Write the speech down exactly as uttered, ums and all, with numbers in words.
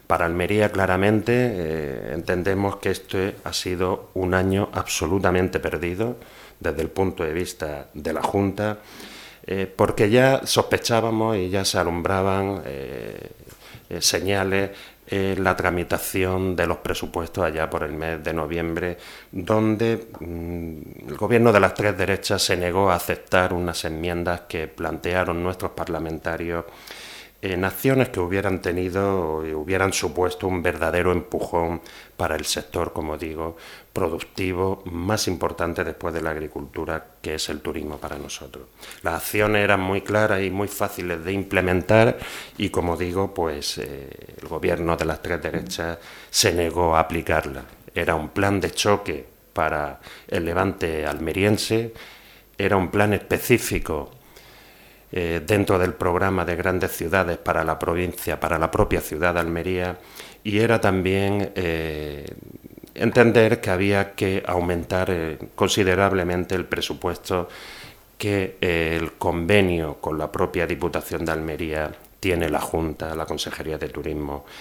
Para Almería, claramente, eh, entendemos que este ha sido un año absolutamente perdido desde el punto de vista de la Junta, eh, porque ya sospechábamos y ya se alumbraban eh, eh, señales en la tramitación de los presupuestos allá por el mes de noviembre, donde mmm, el gobierno de las tres derechas se negó a aceptar unas enmiendas que plantearon nuestros parlamentarios en acciones que hubieran tenido y hubieran supuesto un verdadero empujón para el sector, como digo, productivo más importante después de la agricultura, que es el turismo para nosotros. Las acciones eran muy claras y muy fáciles de implementar y, como digo, pues eh, el gobierno de las tres derechas se negó a aplicarlas. Era un plan de choque para el levante almeriense, era un plan específico Eh, dentro del programa de grandes ciudades para la provincia, para la propia ciudad de Almería, y era también eh, entender que había que aumentar eh, considerablemente el presupuesto que eh, el convenio con la propia Diputación de Almería tiene la Junta, la Consejería de Turismo